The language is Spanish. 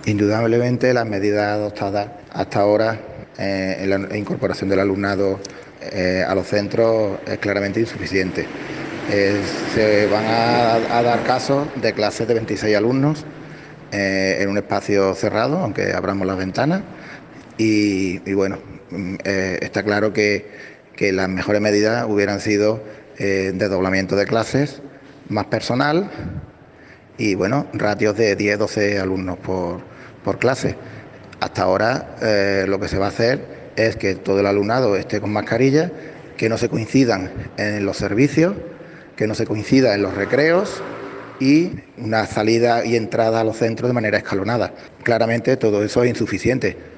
Indudablemente las medidas adoptadas hasta ahora en la incorporación del alumnado a los centros es claramente insuficiente. Se van a dar casos de clases de 26 alumnos en un espacio cerrado, aunque abramos las ventanas, y bueno, está claro que las mejores medidas hubieran sido desdoblamiento de clases, más personal y bueno, ratios de 10-12 alumnos por clase. Hasta ahora lo que se va a hacer es que todo el alumnado esté con mascarilla, que no se coincidan en los servicios, que no se coincida en los recreos y una salida y entrada a los centros de manera escalonada. Claramente todo eso es insuficiente.